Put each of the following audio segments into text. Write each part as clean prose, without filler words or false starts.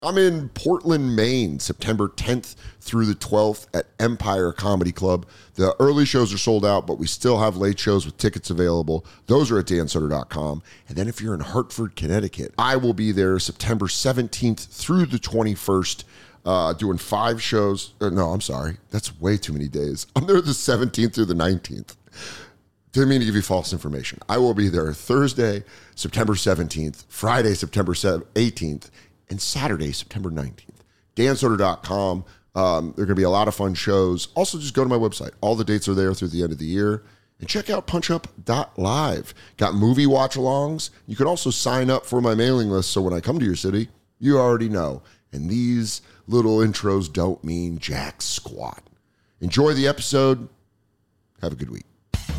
I'm in Portland, Maine, September 10th through the 12th at Empire Comedy Club. The early shows are sold out, but we still have late shows with tickets available. Those are at dansoder.com. And then if you're in Hartford, Connecticut, I will be there September 17th through the 21st, doing 5 shows. No, I'm sorry. That's way too many days. I'm there the 17th through the 19th. Didn't mean to give you false information. I will be there Thursday, September 17th, Friday, September 18th, and Saturday, September 19th. dansoder.com. There are going to be a lot of fun shows. Also, just go to my website. All the dates are there through the end of the year. And check out punchup.live. Got movie watch-alongs. You can also sign up for my mailing list so when I come to your city, you already know. And these little intros don't mean jack squat. Enjoy the episode. Have a good week.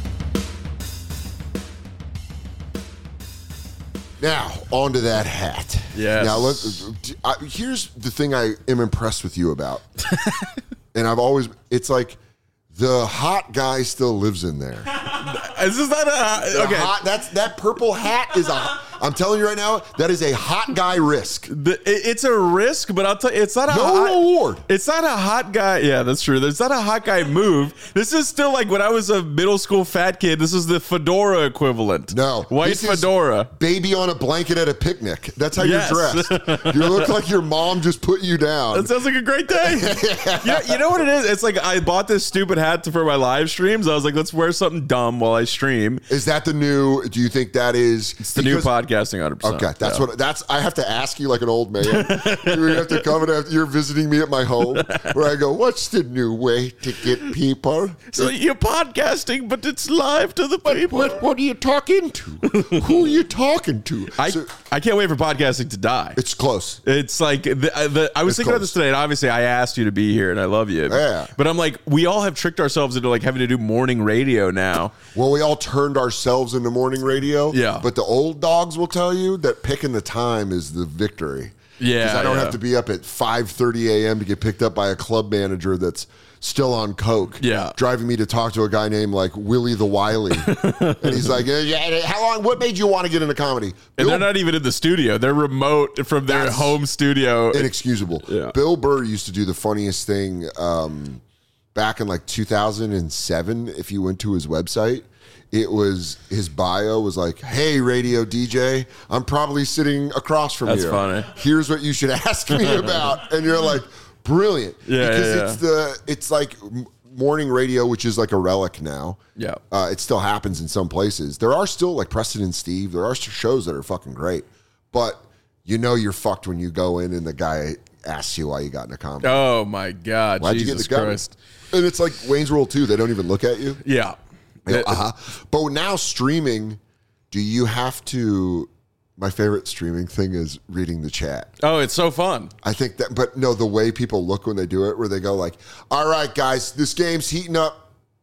Now, on to that hat. Yes. Now, here's the thing I am impressed with you about. And it's like the hot guy still lives in there. Is this not a... Okay. That purple hat is I'm telling you right now, that is a hot guy risk. It's a risk, but I'll tell you, it's not a reward. It's not a hot guy. Yeah, that's true. It's not a hot guy move. This is still like when I was a middle school fat kid. This is the fedora equivalent. No. White fedora. Baby on a blanket at a picnic. That's how you're dressed. You look like your mom just put you down. That sounds like a great day. You know what it is? It's like I bought this stupid hat for my live streams. I was like, let's wear something dumb while I stream. Is that the new, do you think that is? It's the new podcasting 100%. Okay, I have to ask you like an old man. You have to come and you're visiting me at my home where I go, what's the new way to get people? So you're podcasting, but it's live to the people. What are you talking to? Who are you talking to? I can't wait for podcasting to die. It's close. It's like, I was thinking about this today, and obviously I asked you to be here, and I love you. Yeah. But I'm like, we all have tricked ourselves into like having to do morning radio now. Well, we all turned ourselves into morning radio. Yeah. But the old dogs will tell you that picking the time is the victory. Yeah. Because I don't have to be up at 5:30 a.m. to get picked up by a club manager that's still on coke. Yeah. Driving me to talk to a guy named like Willie the Wily. And he's like, how long, what made you want to get into comedy? And they're not even in the studio. They're remote from their home studio. Inexcusable. Yeah. Bill Burr used to do the funniest thing back in like 2007. If you went to his website, it was, his bio was like, hey, radio DJ, I'm probably sitting across from you. That's funny. Here's what you should ask me about. And you're like, brilliant. Yeah, because it's like morning radio, which is like a relic now. Yeah. It still happens in some places. There are still like Preston and Steve. There are shows that are fucking great. But you know you're fucked when you go in and the guy asks you why you got into comedy. Oh, my God. Why'd Jesus you get into Christ. And it's like Wayne's World 2. They don't even look at you. Yeah. But now streaming, do you have to... My favorite streaming thing is reading the chat. Oh, it's so fun. I think that, but no, the way people look when they do it, where they go like, all right, guys, this game's heating up.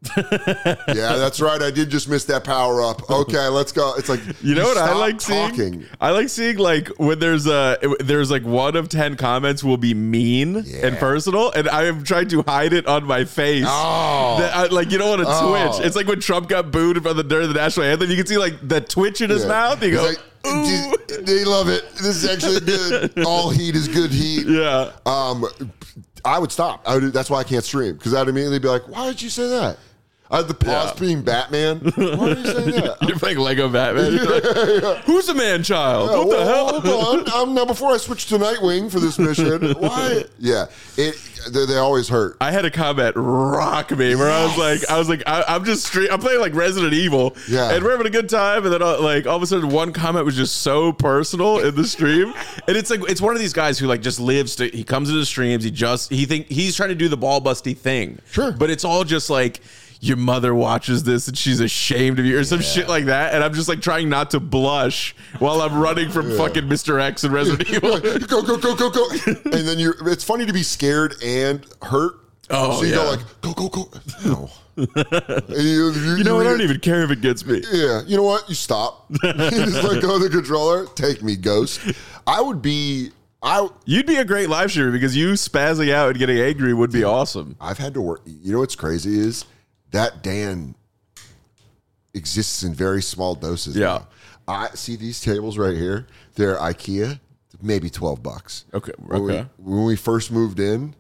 Yeah, that's right. I did just miss that power up. Okay, let's go. It's like, you know what I like talking. Seeing? I like seeing like when there's like 1 of 10 comments will be mean and personal, and I am trying to hide it on my face. Like you don't want to twitch. It's like when Trump got booed during the national anthem. You can see like the twitch in his mouth. You go, like, they love it. This is actually good. All heat is good heat. Yeah. I would stop. That's why I can't stream, because I'd immediately be like, why did you say that? I had the pause being Batman. Why are you saying that? You're playing Lego Batman. Like, who's a man-child? What the hell? Hold on. Now, before I switch to Nightwing for this mission, why? Yeah, they always hurt. I had a comment rock me where I was like, I'm playing like Resident Evil, and we're having a good time, and then like all of a sudden one comment was just so personal in the stream, and it's like it's one of these guys who like just lives he comes into the streams, he's trying to do the ball busty thing, sure, but it's all just like, your mother watches this and she's ashamed of you or some shit like that. And I'm just like trying not to blush while I'm running from fucking Mr. X and Resident Evil. Go. And then it's funny to be scared and hurt. Oh, so you go like, go. No. You know what? I don't even care if it gets me. Yeah. You know what? You stop. You just let go of the controller. Take me, ghost. You'd be a great live streamer because you spazzing out and getting angry would be awesome. I've had to work. You know what's crazy is that Dan exists in very small doses. Yeah. I see these tables right here. They're IKEA. maybe $12. Okay. When we first moved in,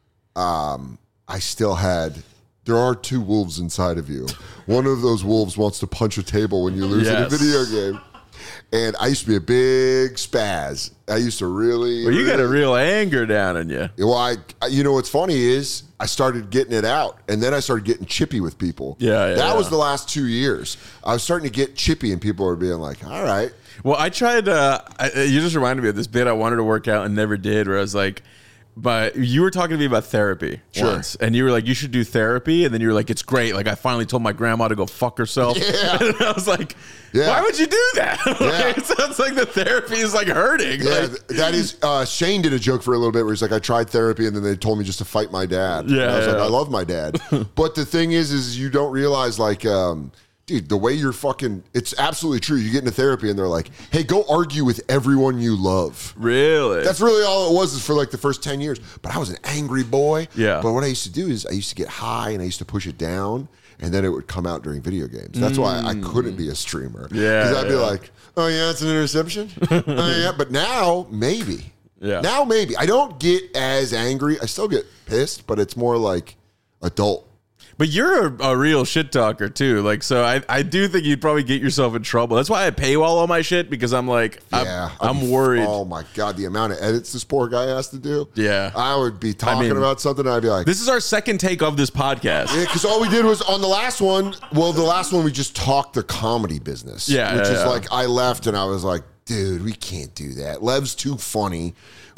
I still had. There are two wolves inside of you. One of those wolves wants to punch a table when you lose in a video game. And I used to be a big spaz. I used to really. Well, you got a real anger down in you. Well, you know what's funny is I started getting it out, and then I started getting chippy with people. That was the last 2 years. I was starting to get chippy, and people were being like, "All right." Well, I tried. You just reminded me of this bit I wanted to work out and never did. Where I was like. But you were talking to me about therapy once, and you were like, you should do therapy, and then you were like, it's great. Like, I finally told my grandma to go fuck herself. Yeah. And I was like, why would you do that? Like, it sounds like the therapy is like hurting. Yeah, like, that is, Shane did a joke for a little bit where he's like, I tried therapy, and then they told me just to fight my dad. Yeah, and I was like, I love my dad. But the thing is you don't realize, like, dude, the way you're fucking, it's absolutely true. You get into therapy and they're like, hey, go argue with everyone you love. Really? That's really all it was is for like the first 10 years. But I was an angry boy. Yeah. But what I used to do is I used to get high and I used to push it down and then it would come out during video games. That's why I couldn't be a streamer. Yeah. Because I'd be like, oh yeah, it's an interception. Oh yeah. But now, maybe. Yeah. Now, maybe. I don't get as angry. I still get pissed, but it's more like adult. But you're a real shit talker too. Like, so I do think you'd probably get yourself in trouble. That's why I paywall all my shit because I'm like, I'm worried. Oh my God, the amount of edits this poor guy has to do. Yeah. I would be talking about something and I'd be like, this is our second take of this podcast. Yeah, because all we did was on the last one, we just talked the comedy business. Yeah. Which is like, I left and I was like, dude, we can't do that. Lev's too funny.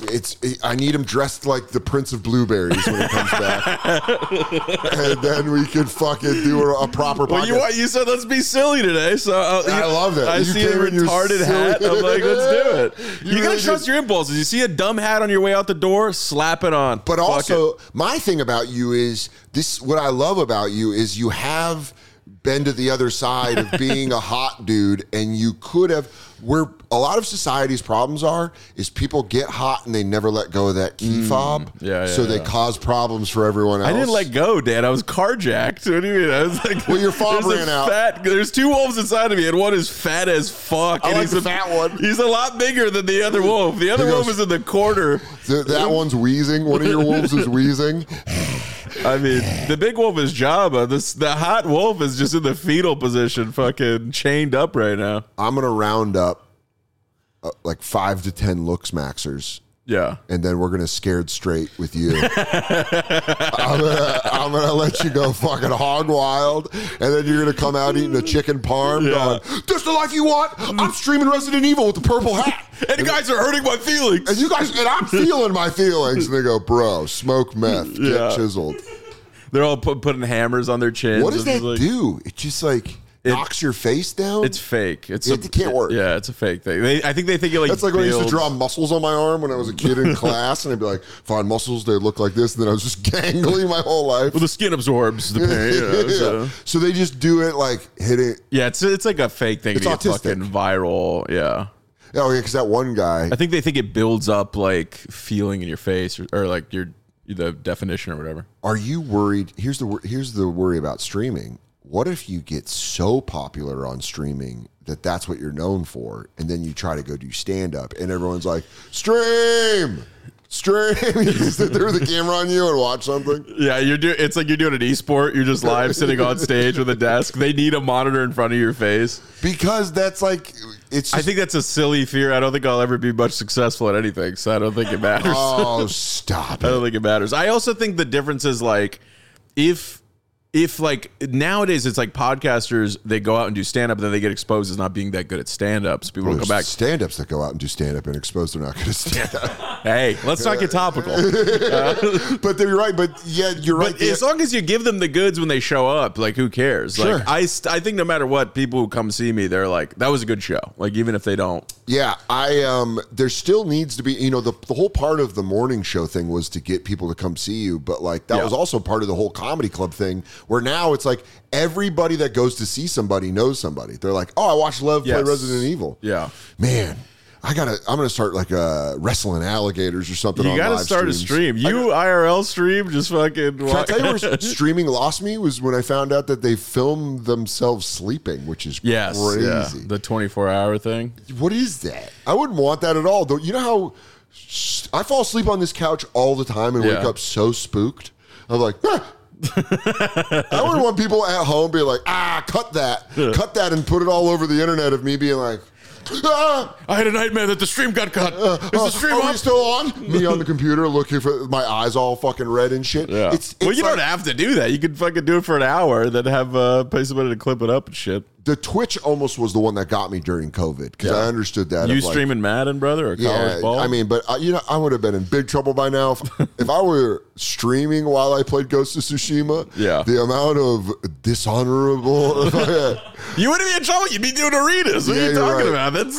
I need him dressed like the Prince of Blueberries when he comes back, and then we could fucking do a proper podcast. Well, you said let's be silly today, so I love that. I see a retarded hat. I'm like, let's do it. You gotta trust your impulses. You see a dumb hat on your way out the door, slap it on. But also, my thing about you is this. What I love about you is you have been to the other side of being a hot dude, and you could have. Where a lot of society's problems is people get hot and they never let go of that key fob. So they cause problems for everyone else. I didn't let go, Dad. I was carjacked. What do you mean? I was like, well, your fob ran out. There's two wolves inside of me, and one is fat as fuck. I and like the fat one. He's a lot bigger than the other wolf. The other wolf is in the corner. That one's wheezing. One of your wolves is wheezing. I mean, the big wolf is Jabba. The hot wolf is just in the fetal position, fucking chained up right now. I'm going to round up like 5 to 10 looks maxers. Yeah. And then we're going to scared straight with you. I'm gonna let you go fucking hog wild. And then you're going to come out eating a chicken parm going, this the life you want? I'm streaming Resident Evil with the purple hat. And you guys are hurting my feelings. And I'm feeling my feelings. And they go, bro, smoke meth, get chiseled. They're all putting hammers on their chins. What does that do? It just like... knocks your face down? It's fake. It can't work. Yeah, it's a fake thing. I think they think it like. That's like when I used to draw muscles on my arm when I was a kid in class, and I'd be like, find muscles, they look like this, and then I was just gangly my whole life. Well, the skin absorbs the pain. So they just do it like hit it. Yeah, it's like a fake thing. It's autistic. Fucking viral. Yeah. Oh yeah, because that one guy. I think they think it builds up like feeling in your face or like the definition or whatever. Are you worried? Here's the worry about streaming. What if you get so popular on streaming that that's what you're known for, and then you try to go do stand-up, and everyone's like, stream! You just sit there with the camera on you and watch something. Yeah, it's like you're doing an esport. You're just live sitting on stage with a desk. They need a monitor in front of your face. Because that's like... I think that's a silly fear. I don't think I'll ever be much successful at anything, so I don't think it matters. Oh, stop it. I don't think it matters. I also think the difference is like, if like nowadays it's like podcasters, they go out and do stand-up, then they get exposed as not being that good at stand-ups. People will come back. Stand-ups that go out and do stand-up and exposed they're not good at stand-up. Hey, let's not get topical. But they're right. But yeah, you're right. But as long as you give them the goods when they show up, like who cares? Sure. Like I think no matter what, people who come see me, they're like, that was a good show. Like even if they don't. Yeah, there still needs to be, the whole part of the morning show thing was to get people to come see you, but like that was also part of the whole comedy club thing, where now it's like everybody that goes to see somebody knows somebody. They're like, oh, I watched Lev play Resident Evil. Yeah. Man, I'm gonna start like wrestling alligators or something. You gotta start streams. A stream. You IRL stream, just fucking. Can I tell you where streaming lost me was when I found out that they filmed themselves sleeping, which is crazy. Yeah. The 24-hour thing. What is that? I wouldn't want that at all. Though, you know how I fall asleep on this couch all the time and wake up so spooked. I'm like, ah! I wouldn't want people at home being like, cut that and put it all over the internet of me being like, I had a nightmare that the stream got cut. Is the stream are we still on? Me on the computer looking for my eyes all fucking red and shit. Yeah. Well, you don't have to do that. You could fucking do it for an hour and then have pay somebody to clip it up and shit. The Twitch almost was the one that got me during COVID because I understood that. You streaming Madden, brother, or college ball? I mean, but I would have been in big trouble by now if I were streaming while I played Ghost of Tsushima. Yeah, the amount of dishonorable. You wouldn't be in trouble. You'd be doing arenas. What are you talking about? That's.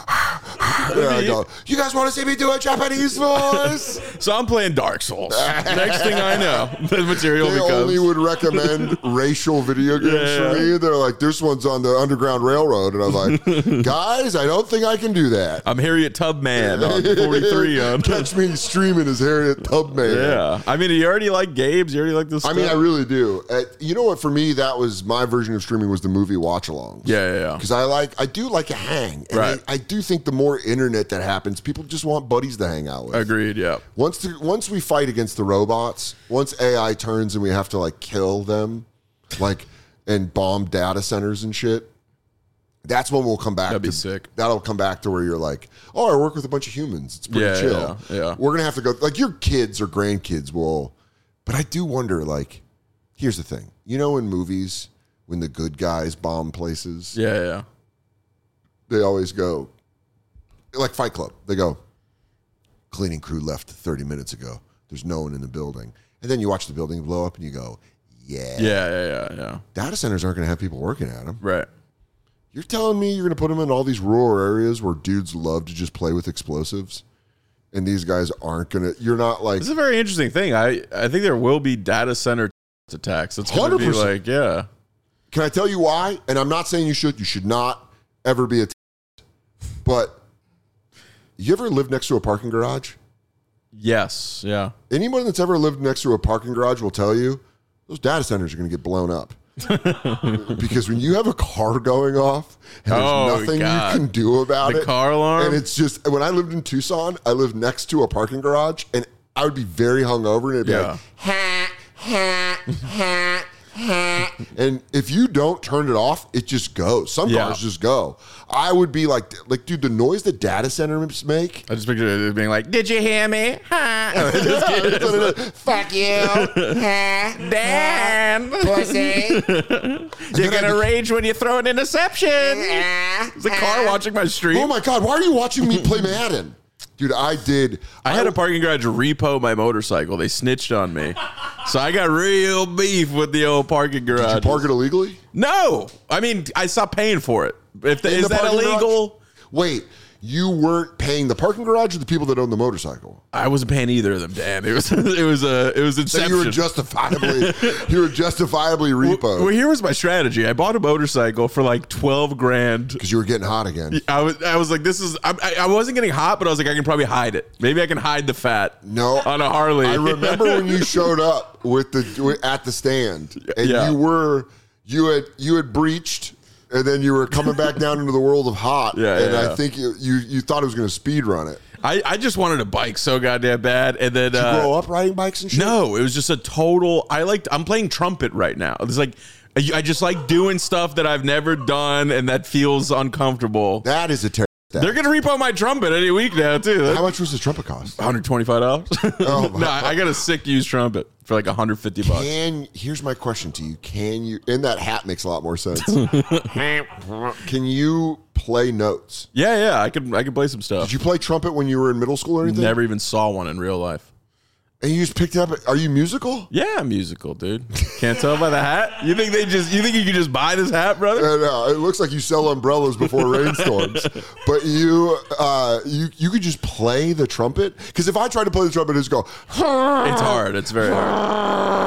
There I go. You guys want to see me do a Japanese voice? So I'm playing Dark Souls. Next thing I know, the material they only would recommend racial video games for me. They're like, this one's on the Underground Railroad, and I'm like, guys, I don't think I can do that. I'm Harriet Tubman on 43 on. Catch me streaming as Harriet Tubman. Yeah, I mean, you already like games. You already like this. I mean, I really do. You know what? For me, that was my version of streaming was the movie watch-alongs. Yeah. Because I do like a hang. And right. I do think the more internet that happens, people just want buddies to hang out with. Agreed. Yeah. Once we fight against the robots, once AI turns and we have to like kill them, like. And bomb data centers and shit. That's when we'll come back. That'd be sick. That'll come back to where you're like, oh, I work with a bunch of humans. It's pretty chill. Yeah. We're gonna have to go. Like your kids or grandkids will. But I do wonder. Like, here's the thing. You know, in movies when the good guys bomb places. Yeah. They always go, like Fight Club. They go, cleaning crew left 30 minutes ago. There's no one in the building. And then you watch the building blow up and you go, yeah. Data centers aren't going to have people working at them. Right. You're telling me you're going to put them in all these rural areas where dudes love to just play with explosives? And these guys aren't going to... You're not like... This is a very interesting thing. I think there will be data center attacks. It's going to be like, yeah. Can I tell you why? And I'm not saying you should. You should not ever be attacked. But you ever lived next to a parking garage? Yes. Yeah. Anyone that's ever lived next to a parking garage will tell you those data centers are going to get blown up. Because when you have a car going off and there's nothing you can do about it. The car alarm? And it's just, when I lived in Tucson, I lived next to a parking garage and I would be very hungover and it'd be like, and if you don't turn it off, it just goes. Some cars just go. I would be like, dude, the noise that data centers make. I just picture it being like, did you hear me? Fuck you. Dan. Pussy. You're going to rage when you throw an interception. Is the car watching my stream? Oh my God, why are you watching me play Madden? Dude, I had a parking garage repo my motorcycle. They snitched on me. So I got real beef with the old parking garage. Did you park it illegally? No. I mean, I stopped paying for it. Is that illegal? Garage? Wait, you weren't paying the parking garage or the people that own the motorcycle? I wasn't paying either of them, Dan. It was inception. So you were justifiably repoed. Well, here was my strategy. I bought a motorcycle for like $12,000 because you were getting hot again. I was like, I wasn't getting hot, but I was like, I can probably hide it. Maybe I can hide the fat. No, on a Harley. I remember when you showed up at the stand, and you had breached. And then you were coming back down into the world of hot. I think you thought it was going to speed run it. I just wanted a bike so goddamn bad. And then did you grow up riding bikes and shit? No, it was just a total. I'm playing trumpet right now. It's like I just like doing stuff that I've never done and that feels uncomfortable. That is a terrible. They're going to repo my trumpet any week now, too. How much was the trumpet cost? $125. Oh, no, I got a sick used trumpet for like $150. Here's my question to you. Can you, and that hat makes a lot more sense. Can you play notes? Yeah, I can play some stuff. Did you play trumpet when you were in middle school or anything? Never even saw one in real life. And you just picked it up. Are you musical? Yeah, I'm musical, dude. Can't tell by the hat. You think you can just buy this hat, brother? No, it looks like you sell umbrellas before rainstorms. But you could just play the trumpet. Because if I try to play the trumpet, it's go. It's hard. It's very hard.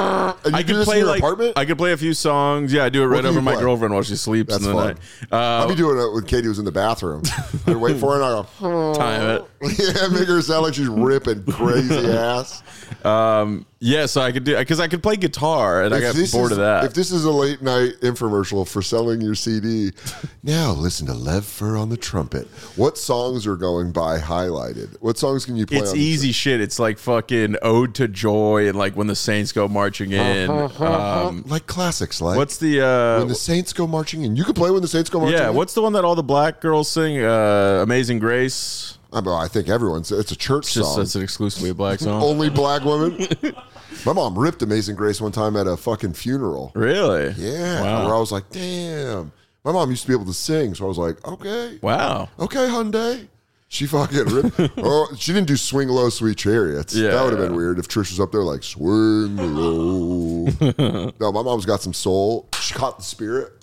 And you do this in your apartment? I could play a few songs. Yeah, I do it right over my girlfriend while she sleeps in the night. I'll be doing it when Katie was in the bathroom. I'd wait for her and I go, time it. Yeah, make her sound like she's ripping crazy ass. Yeah, so I could do, because I could play guitar, and I got bored of that. If this is a late night infomercial for selling your CD, now listen to Lev Fur on the trumpet. What songs are going by highlighted? What songs can you play? It's easy shit. It's like fucking Ode to Joy and like When the Saints Go Marching In. Like classics, like what's the When the Saints Go Marching In? You can play When the Saints Go Marching In. Yeah, what's the one that all the black girls sing? Amazing Grace. I think it's a church song. It's an exclusively a black song. Only black women. My mom ripped Amazing Grace one time at a fucking funeral. Really? Yeah. Wow. Where I was like, damn. My mom used to be able to sing, so I was like, okay. Wow. Okay, Hyundai. She fucking ripped. Oh, she didn't do Swing Low, Sweet Chariots. Yeah, that would have been weird if Trish was up there like, swing low. No, my mom's got some soul. She caught the spirit.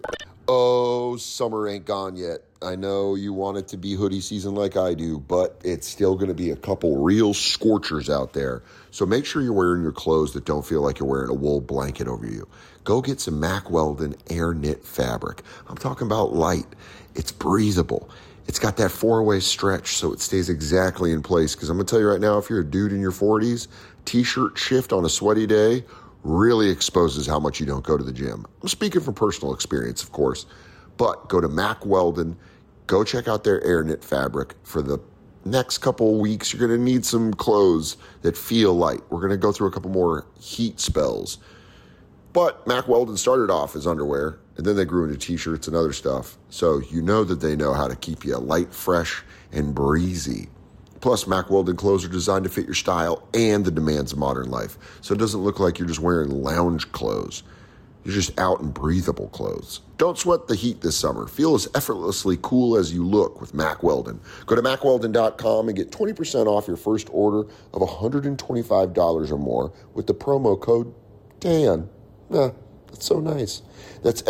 Oh, summer ain't gone yet. I know you want it to be hoodie season like I do, but it's still going to be a couple real scorchers out there. So make sure you're wearing your clothes that don't feel like you're wearing a wool blanket over you. Go get some Mack Weldon air knit fabric. I'm talking about light. It's breathable. It's got that 4-way stretch so it stays exactly in place. Because I'm going to tell you right now, if you're a dude in your 40s, t-shirt shift on a sweaty day really exposes how much you don't go to the gym. I'm speaking from personal experience, of course. But go to Mack Weldon, go check out their air knit fabric. For the next couple of weeks, you're going to need some clothes that feel light. We're going to go through a couple more heat spells. But Mack Weldon started off as underwear, and then they grew into t-shirts and other stuff. So you know that they know how to keep you light, fresh, and breezy. Plus, Mack Weldon clothes are designed to fit your style and the demands of modern life. So it doesn't look like you're just wearing lounge clothes. You're just out in breathable clothes. Don't sweat the heat this summer. Feel as effortlessly cool as you look with Mack Weldon. Go to MackWeldon.com and get 20% off your first order of $125 or more with the promo code DAN. That's so nice. That's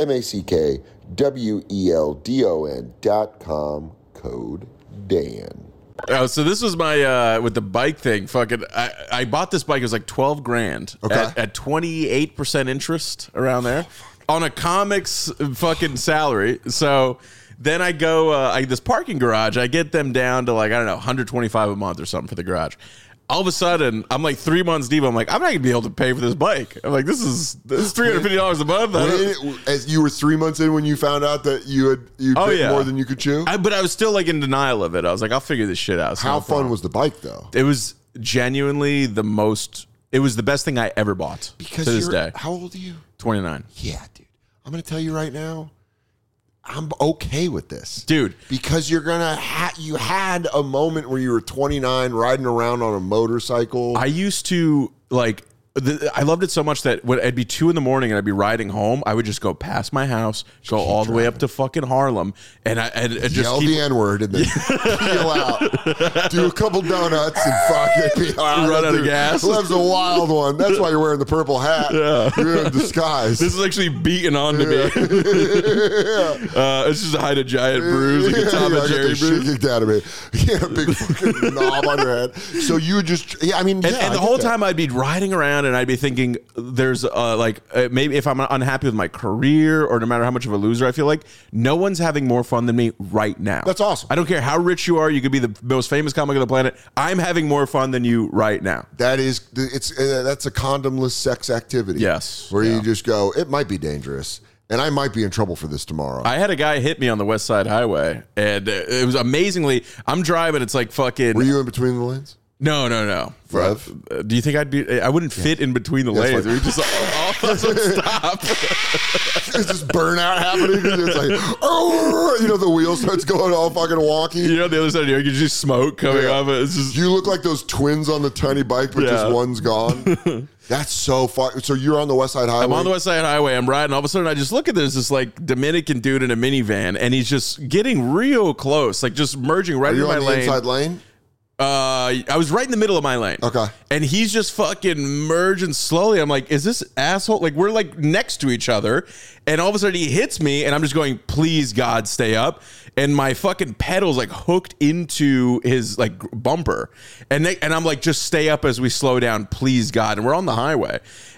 MackWeldon.com, code DAN. Oh, so this was my with the bike thing. Fucking, I bought this bike. It was like $12,000 at 28% interest around there on a comics fucking salary. So then I go this parking garage. I get them down to like, I don't know, $125 a month or something for the garage. All of a sudden, I'm like 3 months deep. I'm like, I'm not gonna be able to pay for this bike. I'm like, this is $350 a month. As you were 3 months in when you found out that you bit more than you could chew. But I was still like in denial of it. I was like, I'll figure this shit out. How fun was the bike though? It was genuinely the most. It was the best thing I ever bought to this day. How old are you? 29. Yeah, dude. I'm gonna tell you right now. I'm okay with this, dude, because you're gonna you had a moment where you were 29 riding around on a motorcycle. I used to like I loved it so much that when it'd be 2 a.m. and I'd be riding home, I would just go past my house, go all the way up to fucking Harlem, and I'd just yell the N-word and then peel out, do a couple donuts, and fucking run out of gas. Lev's a wild one. That's why you're wearing the purple hat. Yeah. You're in disguise. This is actually beaten onto me. It's just to hide a giant bruise, like a Tom and Jerry bruise. Shit kicked out of me. Yeah, big fucking knob on your head. So you would just, and the whole time I'd be riding around. And I'd be thinking, there's maybe if I'm unhappy with my career or no matter how much of a loser I feel like, no one's having more fun than me right now. That's awesome. I don't care how rich you are. You could be the most famous comic on the planet. I'm having more fun than you right now. That's a condomless sex activity. Yes. Where you just go, it might be dangerous. And I might be in trouble for this tomorrow. I had a guy hit me on the West Side Highway. And it was amazingly, I'm driving. It's like fucking. Were you in between the lanes? No. Do you think I wouldn't fit in between the lanes? We just all of us would stop. It's just burnout happening. It's like, oh, the wheel starts going all fucking wonky. The other side of you can just smoke coming off it. It's just, you look like those twins on the tiny bike, but just one's gone. That's so fun. So you're on the West Side Highway? I'm on the West Side Highway. I'm riding. All of a sudden, I just look at this like Dominican dude in a minivan, and he's just getting real close, like just merging right into my lane. Are you on the inside lane? I was right in the middle of my lane. Okay. And he's just fucking merging slowly. I'm like, is this asshole? Like, we're like next to each other. And all of a sudden he hits me and I'm just going, please God, stay up. And my fucking pedal's like hooked into his like bumper. And I'm like, just stay up as we slow down, please God. And we're on the highway.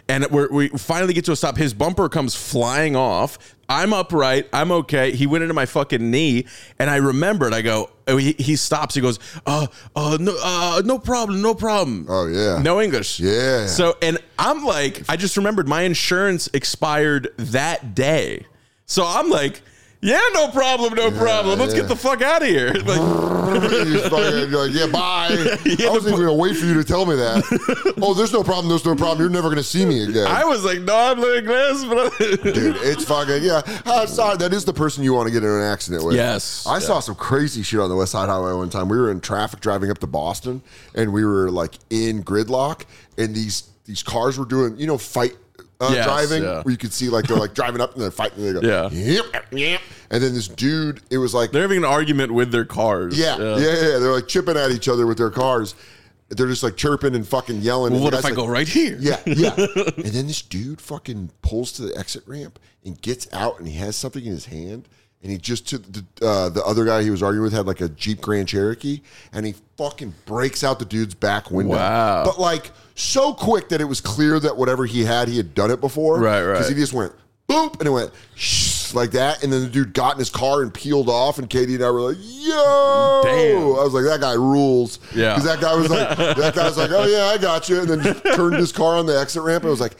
and we finally get to a stop. His bumper comes flying off. I'm upright. I'm okay. He went into my fucking knee, and I remembered. I go. He stops. He goes, no problem, no problem. Oh yeah, no English. Yeah. So, and I'm like, I just remembered my insurance expired that day. So I'm like, yeah, no problem, no problem. Let's get the fuck out of here. Like, you're like, yeah, bye. I wasn't even gonna wait for you to tell me that. Oh, there's no problem. There's no problem. You're never gonna see me again. I was like, no, I'm doing this, but dude, it's fucking sorry, that is the person you want to get in an accident with. Yes. I saw some crazy shit on the West Side Highway one time. We were in traffic driving up to Boston, and we were like in gridlock, and these cars were doing fight. Driving, where you could see like they're like driving up and they're fighting. And they go, yep. And then this dude, it was like they're having an argument with their cars. Yeah. They're like chipping at each other with their cars. They're just like chirping and fucking yelling. Well, what if I go right here? Yeah. And then this dude fucking pulls to the exit ramp and gets out, and he has something in his hand. And he just took the other guy he was arguing with had like a Jeep Grand Cherokee, and he fucking breaks out the dude's back window. Wow. But like so quick that it was clear that whatever he had done it before. Right. Because he just went boop, and it went shh, like that. And then the dude got in his car and peeled off, and Katie and I were like, yo. Damn. I was like, that guy rules. Yeah. Because that guy was like, oh yeah, I got you. And then just turned his car on the exit ramp, and it was like,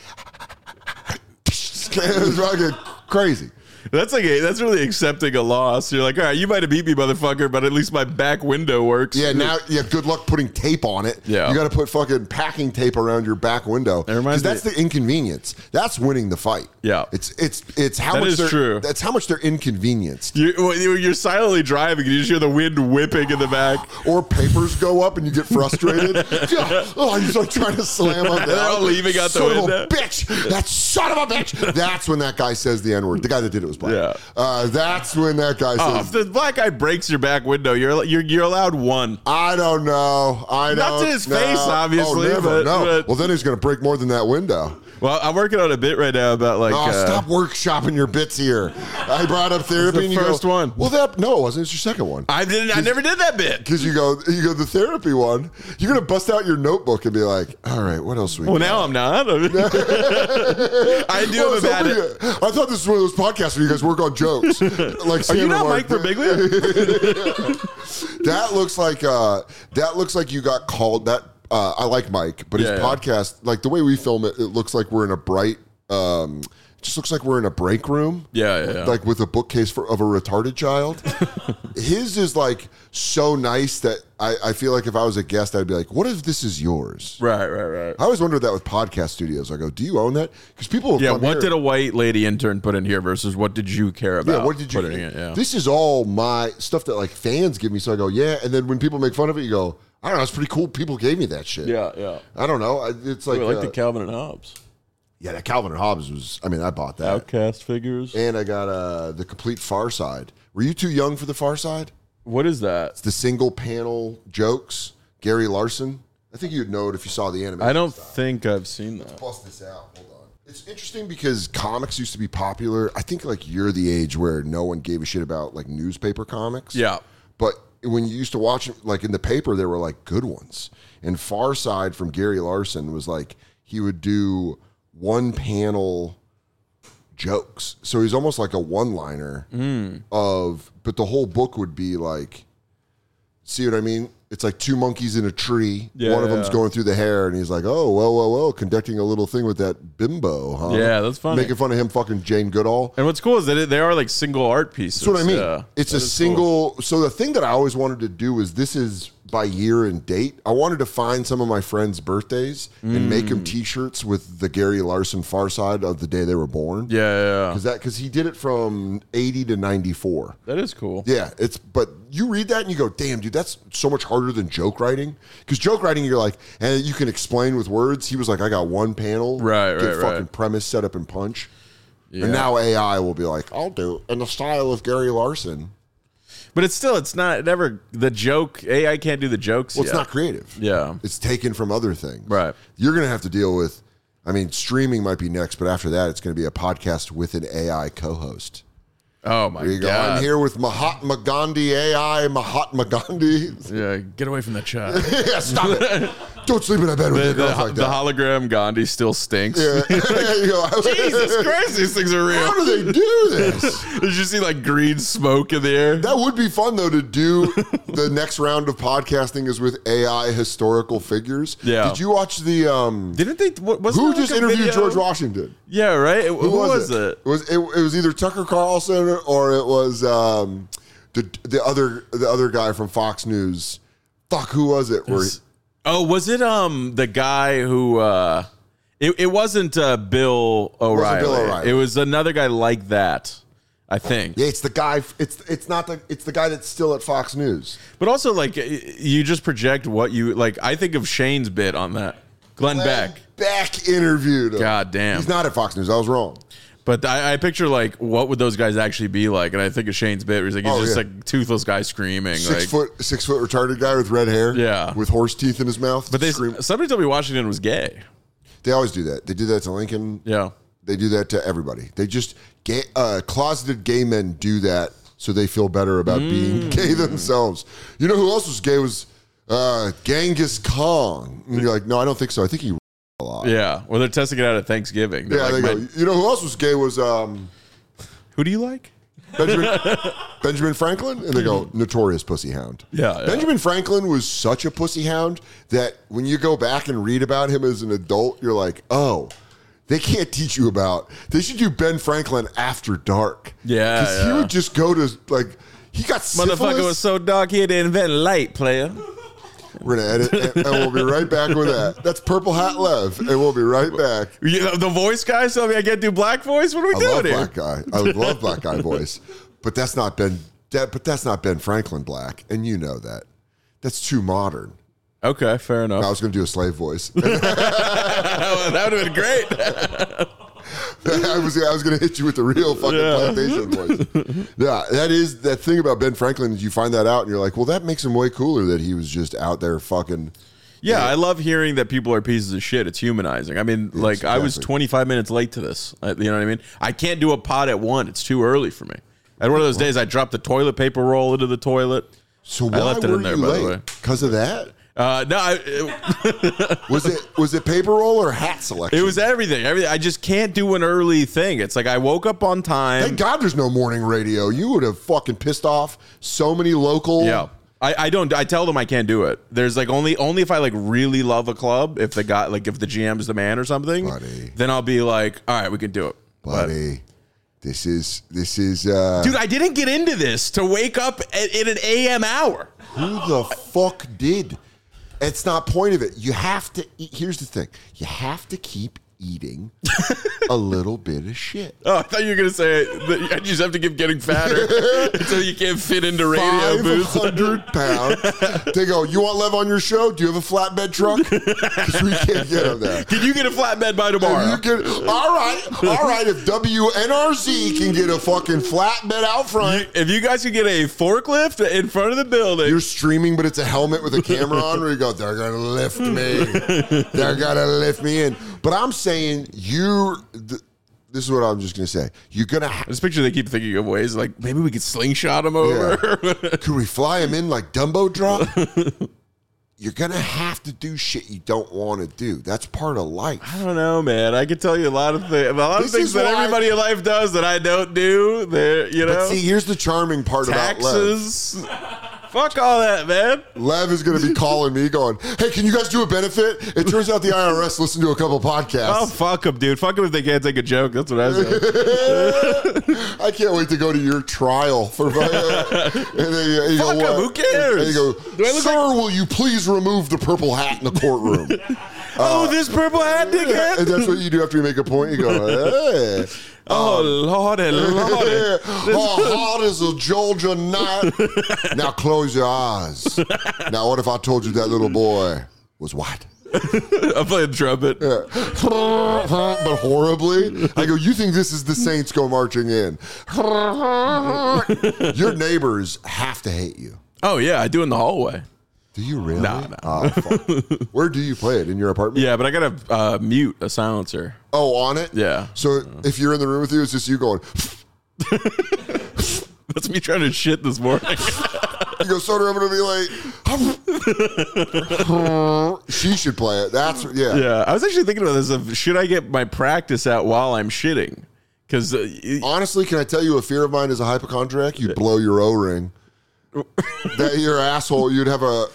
it was fucking crazy. That's really accepting a loss. You're like, all right, you might have beat me, motherfucker, but at least my back window works. Yeah, good luck putting tape on it. Yeah. You got to put fucking packing tape around your back window. Because that's the inconvenience. That's winning the fight. Yeah. It's how that much is true. That's how much they're inconvenienced. You're silently driving and you just hear the wind whipping in the back. Or papers go up and you get frustrated. I'm just like trying to slam them down. They're all leaving out the window. Son of a bitch. That son of a bitch. That's when that guy says the N-word. The guy that did it was black. Yeah. That's when that guy says. If the black guy breaks your back window, you're allowed one. I don't know. Not to his face, obviously. Oh, never. But well, then he's going to break more than that window. Well, I'm working on a bit right now about like. Stop workshopping your bits here. I brought up therapy. The first one. Well, it wasn't. It's your second one. I never did that bit. Because you go the therapy one. You're gonna bust out your notebook and be like, all right, what else we? Well, got? now I'm not. I do have about it. I thought this was one of those podcasts where you guys work on jokes. Like, are you not Mike Birbiglia? That looks like you got called that. I like Mike, but his podcast, like the way we film it, it looks like we're in a bright, just looks like we're in a break room. Yeah. Like with a bookcase of a retarded child. His is like so nice that I feel like if I was a guest, I'd be like, what if this is yours? Right. I always wondered that with podcast studios. I go, do you own that? Because people have what did a white lady intern put in here versus what did you care about? Yeah, what did you? This is all my stuff that like fans give me. So I go, yeah. And then when people make fun of it, you go, I don't know. It's pretty cool. People gave me that shit. Yeah. I don't know. It's like, I like the Calvin and Hobbes. Yeah, that Calvin and Hobbes was. I mean, I bought that. Outcast figures. And I got the complete Far Side. Were you too young for the Far Side? What is that? It's the single panel jokes. Gary Larson. I think you'd know it if you saw the animation. I don't think I've seen that. Let's bust this out. Hold on. It's interesting because comics used to be popular. I think like you're the age where no one gave a shit about like newspaper comics. Yeah. But when you used to watch it, like in the paper, there were like good ones. And Far Side from Gary Larson was like, he would do one panel jokes. So he's almost like a one-liner but the whole book would be like, see what I mean? It's like two monkeys in a tree. Yeah, one of them's going through the hair, and he's like, oh, well, conducting a little thing with that bimbo, huh? Yeah, that's funny. Making fun of him fucking Jane Goodall. And what's cool is that they are like single art pieces. That's what I mean. Yeah, it's a single. Cool. So the thing that I always wanted to do is this is by year and date. I wanted to find some of my friends' birthdays and make them T-shirts with the Gary Larson Far Side of the day they were born. Yeah. Because he did it from 80 to 94. That is cool. Yeah, but you read that and you go, damn, dude, that's so much harder than joke writing. Because joke writing, you're like, and you can explain with words. He was like, I got one panel, get fucking premise, set up, and punch. Yeah. And now AI will be like, I'll do it in the style of Gary Larson. But it's never the joke. AI can't do the jokes. Well, it's not creative. Yeah. It's taken from other things. Right. You're going to have to deal with, I mean, streaming might be next, but after that, it's going to be a podcast with an AI co-host. Oh, my God. Go. I'm here with Mahatma Gandhi AI, Mahatma Gandhi. Yeah, get away from the chat. Yeah, stop it. don't sleep in a bed with your girls like the that. hologram Gandhi still stinks. Yeah. Jesus Christ, these things are real. How do they do this? Did you see like green smoke in the air? That would be fun though to do. The next round of podcasting is with AI historical figures. Yeah. Did you watch the? Didn't they? Who just interviewed George Washington? Yeah, right. Who was it? It was either Tucker Carlson or it was the other guy from Fox News. Fuck, who was it? Was it the guy who? It wasn't Bill O'Reilly. Bill O'Reilly. It was another guy like that. I think. Yeah, it's the guy. It's not the guy that's still at Fox News. But also, like, you just project what you like. I think of Shane's bit on that. Glenn Beck. Beck interviewed him. God damn. He's not at Fox News. I was wrong. But I picture like what would those guys actually be like, and I think of Shane's bit where he's like like toothless guy screaming, 6 foot retarded guy with red hair, with horse teeth in his mouth. But somebody told me Washington was gay. They always do that. They do that to Lincoln. Yeah, they do that to everybody. They just closeted gay men do that so they feel better about being gay themselves. You know who else was gay was Genghis Khan. And you're like, no, I don't think so. I think he. A lot. Yeah, well, they're testing it out at Thanksgiving. They're they go. You know who else was gay was who do you like? Benjamin Franklin, and they go notorious pussy hound. Yeah, Benjamin Franklin was such a pussy hound that when you go back and read about him as an adult, you're like, oh, they can't teach you about. They should do Ben Franklin after dark. Yeah, because he would just go to like he got syphilis. Motherfucker was so dark he had to invent light, player. We're going to edit, and we'll be right back with that. That's Purple Hat Lev, and we'll be right back. The voice guy telling me I can't do black voice? What are we doing here? Black guy. I love black guy voice. But that's not Ben Franklin black, and you know that. That's too modern. Okay, fair enough. I was going to do a slave voice. That would have been great. I was going to hit you with the real fucking plantation voice. Yeah, that thing about Ben Franklin is you find that out and you're like, well, that makes him way cooler that he was just out there fucking. Yeah, I love hearing that people are pieces of shit. It's humanizing. I mean, I was 25 minutes late to this. You know what I mean? I can't do a pod at 1. It's too early for me. I had one of those days I dropped the toilet paper roll into the toilet. So why left it in there, by the way. Because of that? No, was it paper roll or hat selection? It was everything. I just can't do an early thing. It's like I woke up on time. Thank God there's no morning radio. You would have fucking pissed off so many local. Yeah, I don't. I tell them I can't do it. There's like only if I like really love a club. If the guy if the GM is the man or something, buddy, then I'll be like, all right, we can do it, buddy. But, This is dude, I didn't get into this to wake up in an AM hour. Who the fuck did? It's not point of it. You have to eat. Here's the thing. You have to keep eating a little bit of shit. Oh, I thought you were going to say that you just have to keep getting fatter until you can't fit into radio booths. 500 pounds. They go, you want Lev on your show? Do you have a flatbed truck? Because we can't get him there. Can you get a flatbed by tomorrow? All right. If WNRZ can get a fucking flatbed out front. If you guys can get a forklift in front of the building. You're streaming, but it's a helmet with a camera on where you go, they're going to lift me. They're going to lift me in. But I'm saying this is what I'm just going to say. You're going to this picture they keep thinking of ways like maybe we could slingshot him over. Yeah. Could we fly him in like Dumbo Drop? You're going to have to do shit you don't want to do. That's part of life. I don't know, man. I could tell you a lot of things that everybody in life does that I don't do. But see, here's the charming part taxes. About Lev. Fuck all that, man. Lev is going to be calling me going, hey, can you guys do a benefit? It turns out the IRS listened to a couple podcasts. Oh, fuck them, dude. Fuck them if they can't take a joke. That's what I say. I can't wait to go to your trial. Fuck them. Who cares? And you go, sir, will you please remove the purple hat in the courtroom? This purple hat, dickhead? And that's what you do after you make a point. You go, hey. Oh, Lordy, Lordy. Hot as a Georgia night. Now close your eyes. Now, what if I told you that little boy was white? I'm playing trumpet. Yeah. But horribly. I go, you think this is the Saints go marching in. Your neighbors have to hate you. Oh, yeah. I do in the hallway. Do you really? No. Oh, fuck. Where do you play it? In your apartment? Yeah, but I got to mute a silencer. Oh, on it? Yeah. So if you're in the room with you, it's just you going. That's me trying to shit this morning. You go, Soder, I'm going to be late. She should play it. Yeah, I was actually thinking about this. Of should I get my practice out while I'm shitting? Because honestly, can I tell you a fear of mine as a hypochondriac? You'd blow your O-ring. That your asshole, you'd have a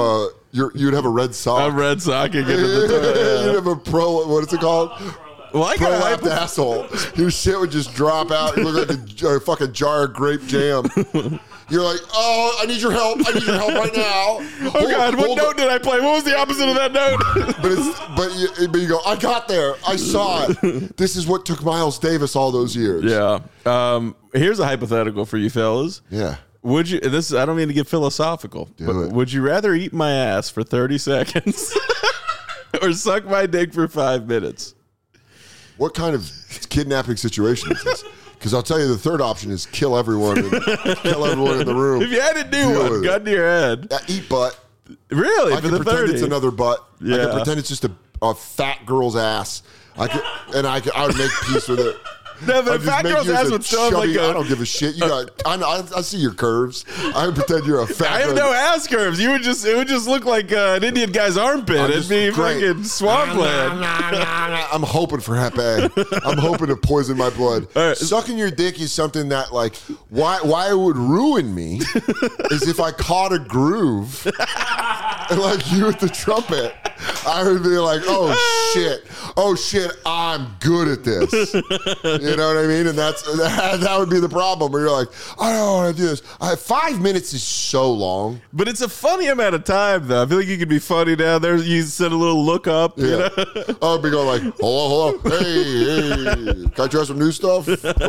red sock. A red sock. You'd have a what is it called? Well, I got prolapsed asshole. Your shit would just drop out. You look like a fucking jar of grape jam. You're like, oh, I need your help. I need your help right now. Oh, God, what note did I play? What was the opposite of that note? but you go, I got there. I saw it. This is what took Miles Davis all those years. Yeah. Here's a hypothetical for you fellas. Yeah. Would you? I don't mean to get philosophical, but would you rather eat my ass for 30 seconds or suck my dick for 5 minutes? What kind of kidnapping situation is this? Because I'll tell you, the third option is kill everyone in the room. If you had to do one, gun to your head. Eat butt. Really? I can pretend 30? it's another butt. Yeah. I can pretend it's just a fat girl's ass. I would make peace with it. No, but a fat girl's ass would still have like I don't give a shit. I see your curves. I would pretend you're a fat. I have no ass curves. It would just look like an Indian guy's armpit. It'd be fucking swampland. I'm hoping for Hep A. I'm hoping to poison my blood. Right. Sucking your dick is something that, like, why it would ruin me is if I caught a groove and like you with the trumpet, I would be like, oh shit, I'm good at this. You know what I mean? And that would be the problem where you're like, I don't want to do this. 5 minutes is so long. But it's a funny amount of time, though. I feel like you could be funny down there. You send a little look up. Yeah. You know? I'll be going like, hello. Hey. Can I try some new stuff?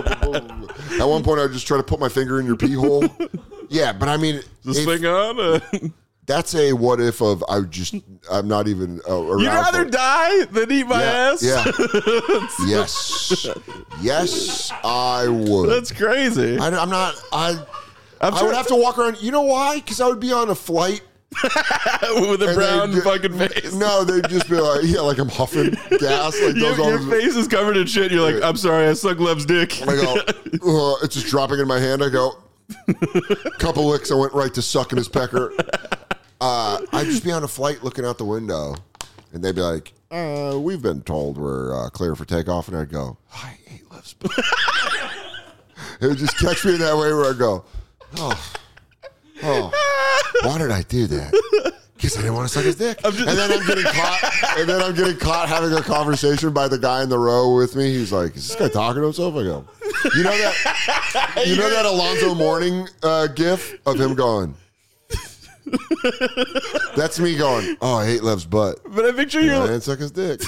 At one point, I just try to put my finger in your pee hole. Yeah, but I mean. This thing on? That's a what if of I'm not even around. You'd rather die than eat my ass? Yeah. Yes, I would. That's crazy. I would have to walk around. You know why? Because I would be on a flight. With a brown fucking face. No, they'd just be like, like I'm huffing gas. Like your face is covered in shit. You're like, I'm sorry, I suck Lev's dick. I go, it's just dropping in my hand. I go, couple licks, I went right to sucking his pecker. I'd just be on a flight looking out the window, and they'd be like, we've been told we're clear for takeoff. And I'd go, I ate Lev's butt. It would just catch me in that way where I'd go, why did I do that? Because I didn't want to suck his dick. And then I'm getting caught having a conversation by the guy in the row with me. He's like, is this guy talking to himself? I go, you know that Alonzo Mourning gif of him going, that's me going, I hate Lev's butt. But I picture you. I didn't suck his dick.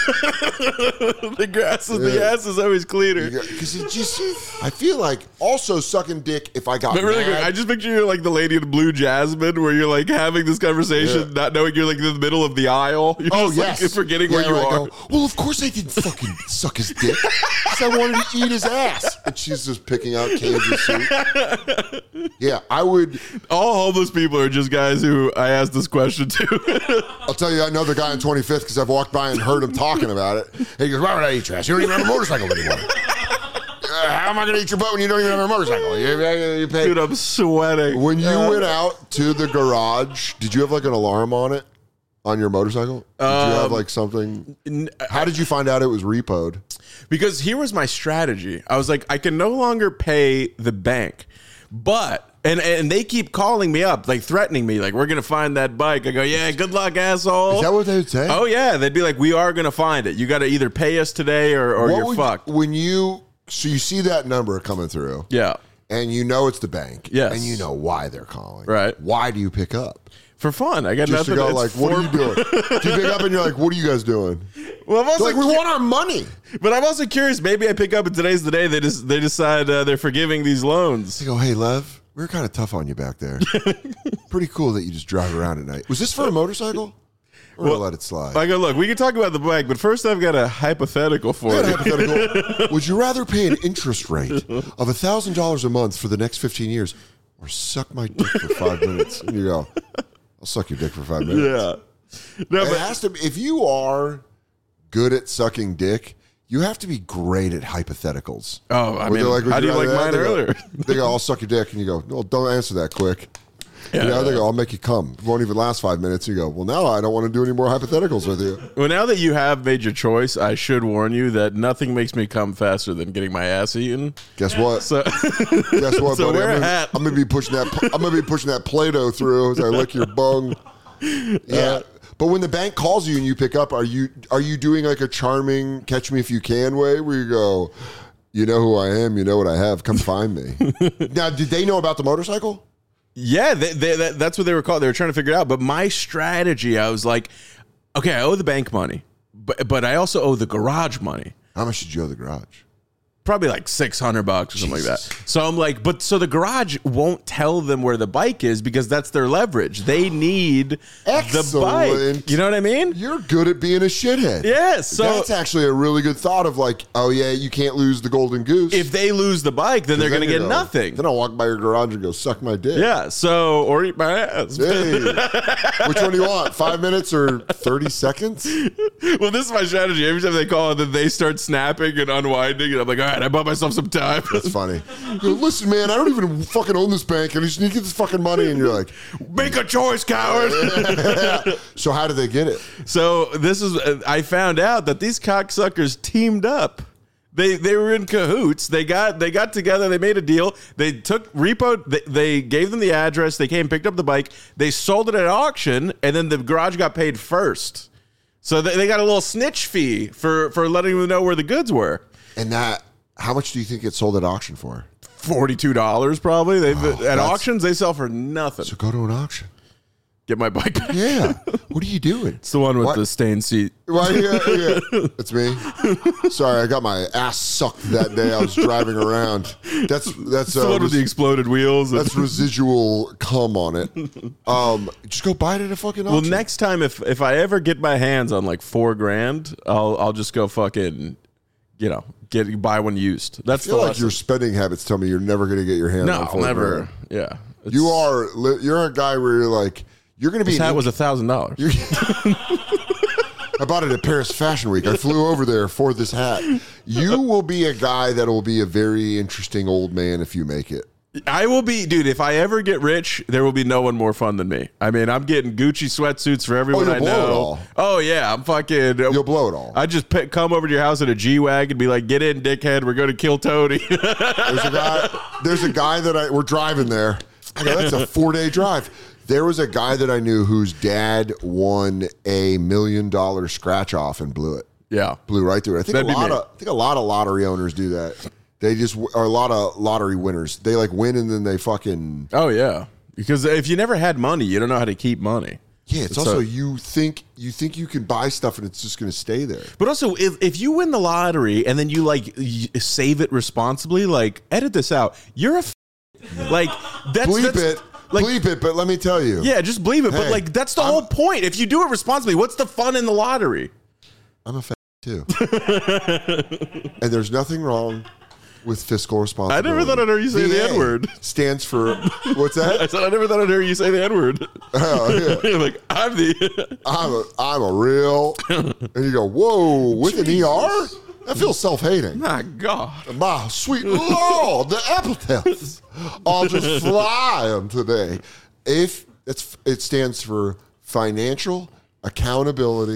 The ass is always cleaner. Because I feel like also sucking dick if I got. But really mad. quick, I just picture you like the lady in blue jasmine, where you're like having this conversation, not knowing you're like in the middle of the aisle. You're just like forgetting where you are. Well, of course I didn't fucking suck his dick because I wanted to eat his ass. And she's just picking out cans of soup. Yeah, I would. All homeless people are just guys who I asked this question to. I'll tell you, I know the guy on 25th because I've walked by and heard him talking about it. He goes, why would I eat your ass? You don't even have a motorcycle anymore. How am I going to eat your butt when you don't even have a motorcycle? You pay. Dude, I'm sweating. When you went out to the garage, did you have like an alarm on it? On your motorcycle? Did you have like something? How did you find out it was repoed? Because here was my strategy. I was like, I can no longer pay the bank, but... And they keep calling me up, like threatening me, like, we're going to find that bike. I go, yeah, good luck, asshole. Is that what they would say? Oh, yeah. They'd be like, we are going to find it. You got to either pay us today or you're fucked. So you see that number coming through. Yeah. And you know it's the bank. Yes. And you know why they're calling. Right. Why do you pick up? For fun. I got just nothing. To go like, what are you doing? Do you pick up and you're like, what are you guys doing? Well, I'm also like, we want our money. But I'm also curious. Maybe I pick up and today's the day they decide they're forgiving these loans. They go, hey, Lev. We were kind of tough on you back there. Pretty cool that you just drive around at night. Was this for a motorcycle? Or let it slide? I go, look, we can talk about the bike, but first I've got a hypothetical for you. Hypothetical. Would you rather pay an interest rate of $1,000 a month for the next 15 years or suck my dick for 5 minutes? And you go, I'll suck your dick for 5 minutes. Yeah. No, but it has to be, if you are good at sucking dick, you have to be great at hypotheticals. Oh, I mean, like, how do you like mine earlier? They go, I'll suck your dick. And you go, well, don't answer that quick. They go, I'll make you come. It won't even last 5 minutes. You go, well, now I don't want to do any more hypotheticals with you. Well, now that you have made your choice, I should warn you that nothing makes me come faster than getting my ass eaten. Guess what? So, Guess what, so buddy? wear a hat. I'm gonna be pushing that Play-Doh through as I lick your bung. Yeah. But when the bank calls you and you pick up, are you doing like a charming Catch Me If You Can way where you go, you know who I am, you know what I have, come find me? Now, did they know about the motorcycle? Yeah, that's what they were called. They were trying to figure it out. But my strategy, I was like, okay, I owe the bank money, but I also owe the garage money. How much did you owe the garage? Probably like $600 or something like that. So I'm like, so the garage won't tell them where the bike is because that's their leverage. They need the bike. You know what I mean? You're good at being a shithead. Yeah. So that's actually a really good thought of like, oh yeah, you can't lose the golden goose. If they lose the bike, then they're going to get nothing. Then I'll walk by your garage and go suck my dick. Yeah. So, or eat my ass. Hey, which one do you want? 5 minutes or 30 seconds? Well, this is my strategy. Every time they call, then they start snapping and unwinding, and I'm like, all right, I bought myself some time. That's funny. You go, listen, man, I don't even fucking own this bank. I just need to get this fucking money. And you're like, make a choice, coward. So how did they get it? So I found out that these cocksuckers teamed up. They were in cahoots. They got together. They made a deal. They took repo. They gave them the address. They came, picked up the bike. They sold it at auction, and then the garage got paid first. So they got a little snitch fee for letting them know where the goods were. And how much do you think it sold at auction for? $42 probably. At auctions, they sell for nothing. So go to an auction. Get my bike back. Yeah. What are you doing? It's the one with the stained seat. Well, yeah. It's me. Sorry, I got my ass sucked that day I was driving around. That's the one with the exploded wheels. That's residual cum on it. Just go buy it at a fucking auction. Well, next time if I ever get my hands on like $4,000, I'll just go fucking, buy one used. That's I feel like your spending habits tell me you're never going to get your hands on $4,000. Never. Yeah. You're a guy where you're like, you're going to be. This hat was $1,000. I bought it at Paris Fashion Week. I flew over there for this hat. You will be a guy that will be a very interesting old man if you make it. I will be, dude. If I ever get rich, there will be no one more fun than me. I mean, I'm getting Gucci sweatsuits for everyone I know. Blow it all. Oh yeah, I'm fucking. You'll blow it all. I just come over to your house in a G-Wagon and be like, "Get in, dickhead. We're going to kill Tony." There's a guy that we're driving there. I go, that's a 4-day drive. There was a guy that I knew whose dad won $1 million scratch off and blew it. Yeah, blew right through it. I think a lot of lottery owners do that. They just are a lot of lottery winners. They like win and then they fucking. Oh yeah, because if you never had money, you don't know how to keep money. Yeah, it's also you think you can buy stuff and it's just going to stay there. But also, if you win the lottery and then you save it responsibly, like edit this out. You're a like that's bleep it. Like, bleep it, but let me tell you. Yeah, just bleep it. Hey, but like that's the whole point. If you do it responsibly, what's the fun in the lottery? I'm a too. And there's nothing wrong with fiscal responsibility. I never thought I'd hear you say the N-word. Stands for, what's that? I said I never thought I'd hear you say the N-word. Oh, yeah. Like, I'm a real, and you go, whoa, with an ER? That feels self-hating. My God. My sweet Lord, the epithets. I'll just fly them today. It stands for financial accountability.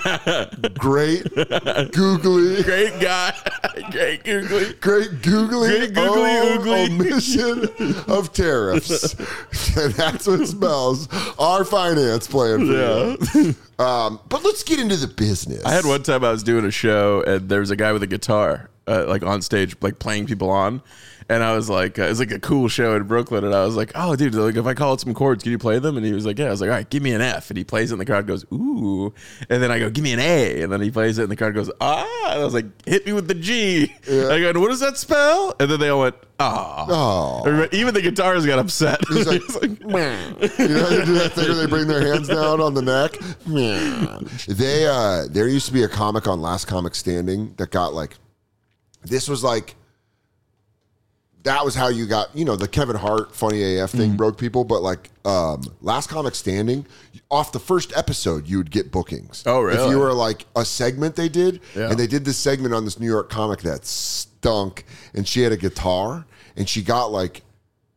Great googly. Great guy. Great googly. Great googly. Great googly omission of tariffs. And that's what spells our finance plan for you. But let's get into the business. I had one time I was doing a show and there was a guy with a guitar like on stage, like playing people on. And I was like, it was like a cool show in Brooklyn. And I was like, oh, dude, like if I call it some chords, can you play them? And he was like, yeah. I was like, all right, give me an F. And he plays it and the crowd goes, ooh. And then I go, give me an A. And then he plays it and the crowd goes, ah. And I was like, hit me with the G. Yeah. I go, what does that spell? And then they all went, oh. Even the guitarist got upset. He's like, man. You know how they do that thing where they bring their hands down on the neck? There used to be a comic on Last Comic Standing that got like, this was like, that was how you got, the Kevin Hart funny AF thing broke people. But like Last Comic Standing, off the first episode, you would get bookings. Oh, really? If you were like a segment they did, and they did this segment on this New York comic that stunk, and she had a guitar, and she got like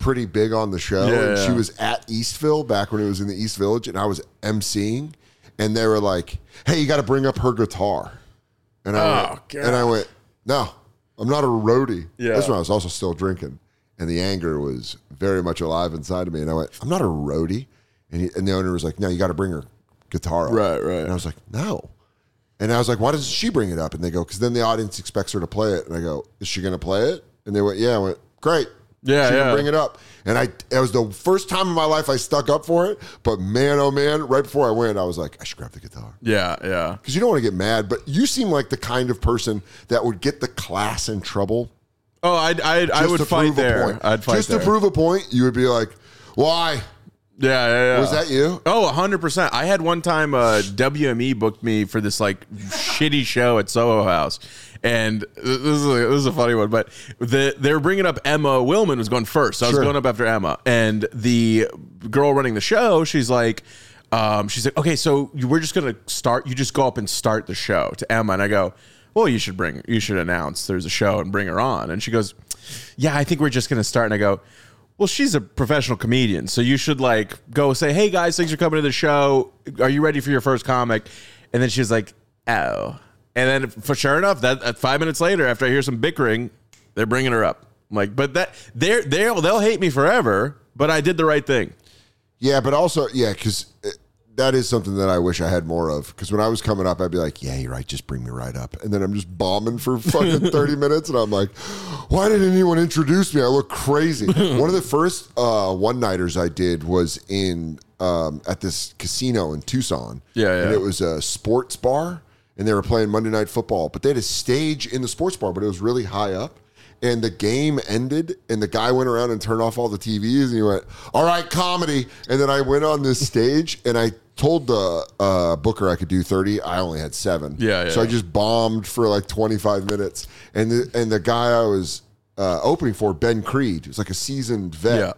pretty big on the show. And she was at Eastville back when it was in the East Village, and I was emceeing, and they were like, "Hey, you got to bring up her guitar." And I went, "No, I'm not a roadie." That's when I was also still drinking, and the anger was very much alive inside of me. And I went, "I'm not a roadie." And the owner was like, "No, you got to bring her guitar up." Right. And I was like, "No." And I was like, "Why doesn't she bring it up?" And they go, "Because then the audience expects her to play it." And I go, "Is she going to play it?" And they went, "Yeah." I went, "Great." Yeah, she can bring it up. And it was the first time in my life I stuck up for it. But man, oh man, right before I went, I was like, I should grab the guitar. Yeah. Because you don't want to get mad, but you seem like the kind of person that would get the class in trouble. Oh, I would fight there. I'd fight just to prove a point. You would be like, "Why?" Yeah. Was that you? Oh, 100%. I had one time WME booked me for this like shitty show at Soho House. And this is a funny one, but they were bringing up Emma Willman was going first. So I was going up after Emma. And the girl running the show, she's like, "Okay, so we're just going to start. You just go up and start the show," to Emma. And I go, "Well, you should announce there's a show and bring her on." And she goes, "Yeah, I think we're just going to start." And I go, "Well, she's a professional comedian, so you should like go say, 'Hey guys, thanks for coming to the show. Are you ready for your first comic?'" And then she's like, "Oh." And then, for sure enough, that 5 minutes later, after I hear some bickering, they're bringing her up. I'm like, but they'll hate me forever, but I did the right thing. Yeah, but also, because that is something that I wish I had more of. Because when I was coming up, I'd be like, "Yeah, you're right. Just bring me right up." And then I'm just bombing for fucking 30 minutes. And I'm like, why didn't anyone introduce me? I look crazy. One of the first one-nighters I did was at this casino in Tucson. Yeah. And it was a sports bar. And they were playing Monday Night Football. But they had a stage in the sports bar, but it was really high up. And the game ended, and the guy went around and turned off all the TVs, and he went, "All right, comedy." And then I went on this stage, and I told the booker I could do 30. I only had 7. Yeah. So I just bombed for like 25 minutes. And the guy I was opening for, Ben Creed, was like a seasoned vet. Yeah.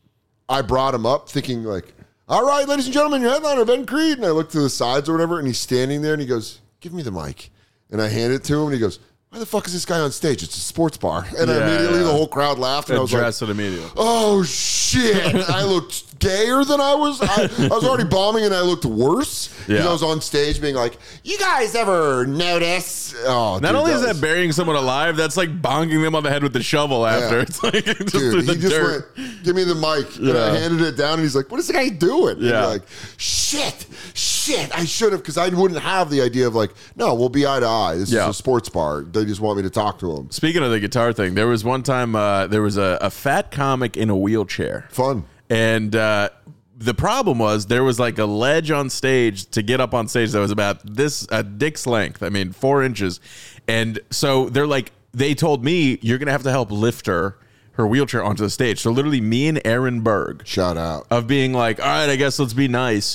I brought him up thinking like, "All right, ladies and gentlemen, your headliner, Ben Creed." And I looked to the sides or whatever, and he's standing there, and he goes, "Give me the mic." And I hand it to him, and he goes, "Why the fuck is this guy on stage? It's a sports bar." And immediately the whole crowd laughed. And I was like, it immediately. "Oh, shit." I looked gayer than I was. I was already bombing, and I looked worse because I was on stage being like, "You guys ever notice?" Oh, Not only is that burying someone alive, that's like bonking them on the head with the shovel after. Yeah. It's like just dude, he just dirt. went, "Give me the mic." And I handed it down, and he's like, "What is the guy doing?" And Yeah. you're like, shit, I should have, because I wouldn't have the idea of like, no, we'll be eye to eye. This is a sports bar. They just want me to talk to them. Speaking of the guitar thing, there was one time there was a fat comic in a wheelchair. Fun. And the problem was there was like a ledge on stage to get up on stage that was about this dick's length. I mean, 4 inches. And so they told me, "You're going to have to help lift her wheelchair onto the stage." So literally me and Aaron Berg. Shout out. Of being like, "All right, I guess let's be nice."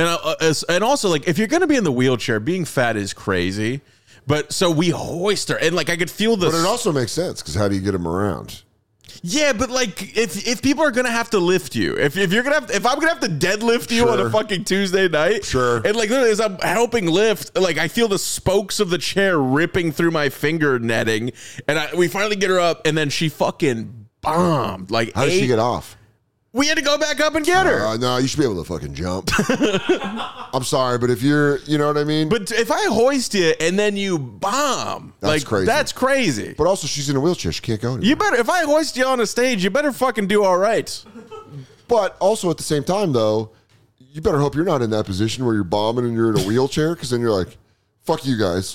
And also, like, if you're going to be in the wheelchair, being fat is crazy. But so we hoist her. And like, I could feel the... But it also makes sense, because how do you get him around? Yeah, but like if people are gonna have to lift you, if I'm gonna have to deadlift you on a fucking Tuesday night, and like literally as I'm helping lift, like I feel the spokes of the chair ripping through my finger netting, and we finally get her up, and then she fucking bombed. Like, how did she get off? We had to go back up and get her. No, you should be able to fucking jump. I'm sorry, but if you know what I mean? But if I hoist you and then you bomb, that's crazy. That's crazy. But also, she's in a wheelchair. She can't go anywhere. You better, if I hoist you on a stage, you better fucking do all right. But also at the same time, though, you better hope you're not in that position where you're bombing and you're in a wheelchair, because then you're like, fuck you guys.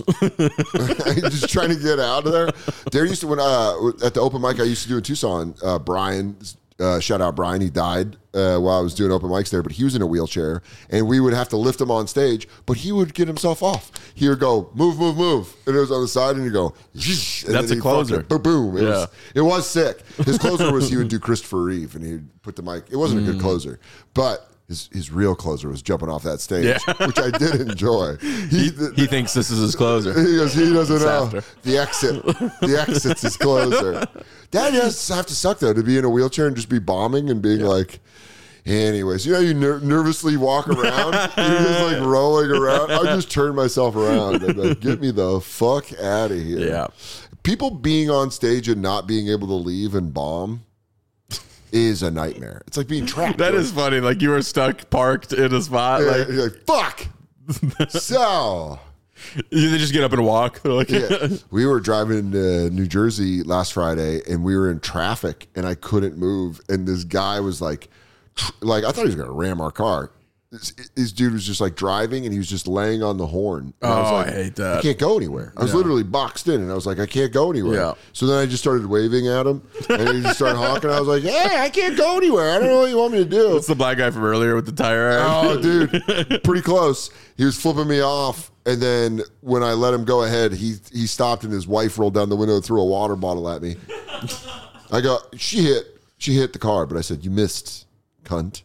Just trying to get out of there. There used to, when at the open mic I used to do in Tucson, Brian... shout out Brian. He died while I was doing open mics there, but he was in a wheelchair, and we would have to lift him on stage, but he would get himself off. He would go, "Move, move, move." And it was on the side, and he'd go, and that's a closer. Boom, boom. It was sick. His closer was he would do Christopher Reeve, and he'd put the mic. It wasn't a good closer, but his real closer was jumping off that stage, which I did enjoy. He thinks this is his closer. He doesn't know. The exit's his closer. That does have to suck, though, to be in a wheelchair and just be bombing and being like, anyways, you know, you nervously walk around, you're just like rolling around. I just turn myself around and like, get me the fuck out of here. Yeah. People being on stage and not being able to leave and bomb, is a nightmare. It's like being trapped. That is funny. Like you were stuck, parked in a spot. Yeah, Like, you're like, fuck. So they just get up and walk. They're like, yeah. We were driving to New Jersey last Friday, and we were in traffic, and I couldn't move. And this guy was like I thought he was going to ram our car. This dude was just like driving, and he was just laying on the horn. And I was like, I hate that. I can't go anywhere. I was literally boxed in, and I was like, I can't go anywhere. Yeah. So then I just started waving at him, and he just started honking. I was like, hey, I can't go anywhere. I don't know what you want me to do. It's the black guy from earlier with the tire iron. Oh, dude, pretty close. He was flipping me off, and then when I let him go ahead, he stopped, and his wife rolled down the window and threw a water bottle at me. I go, she hit the car, but I said, you missed, cunt.